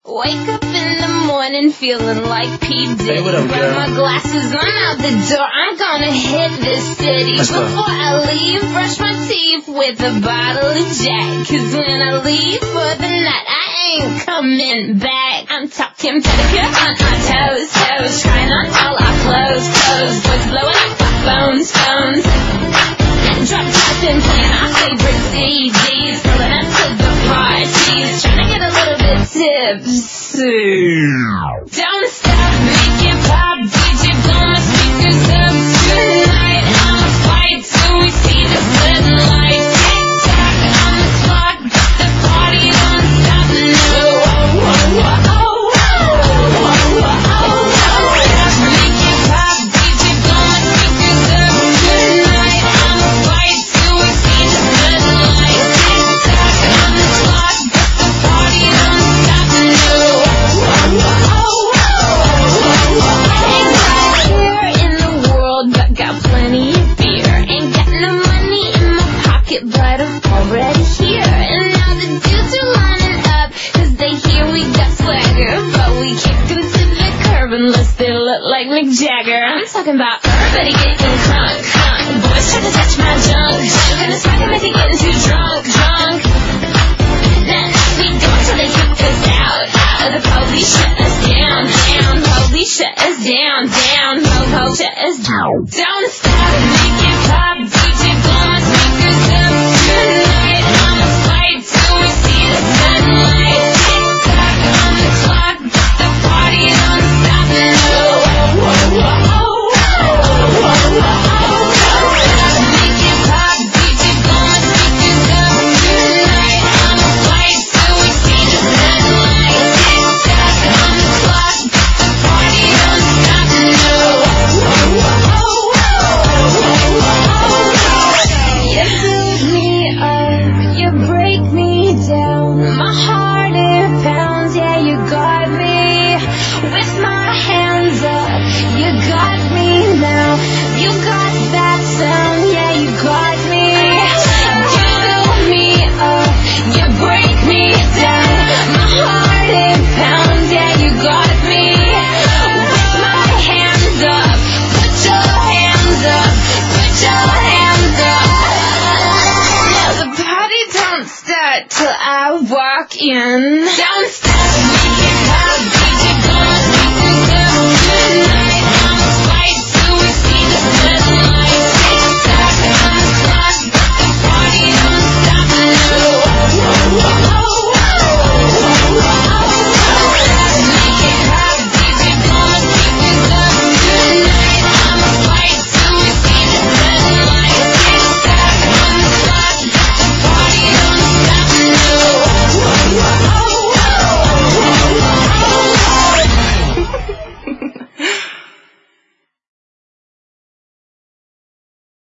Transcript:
Wake up in the morning feeling like P. Diddy. Grab my glasses, I'm out the door. I'm gonna hit this city. Before I leave, brush my teeth with a bottle of Jack. 'Cause when I leave for the night, I ain't coming back. I'm talking pedicure on our toes, toes. Trying on all our clothes, clothes. Boys blowing up our phones, phones. Drop tops and playing our favorite CDs. Pulling up to the parties. Trying to get a little bit tipsy. Don't stop, make it pop. DJ blow my speakers up tonight. I'ma fight till we see the red light. Tick tock on the clock, but the party don't stop. No, make it pop. DJ blow my speakers up tonight. I'ma fight till we see the red light. Tick tock on the clock, but the party don't stop. No. Here in the world, but got plenty of beer. Ain't got no money in my pocket, but I'm already here. And now the dudes are lining up, 'cause they hear we got swagger. But we kick them to the curb unless they look like Mick Jagger. I'm talking about everybody getting crunk, crunk. Boys try to touch my junk, junk. And the swagger makes you getting too drunk, drunk. Then we go until they kick us out. The police shut us down, down. Police shut us down, down. Shut us down. Don't stop.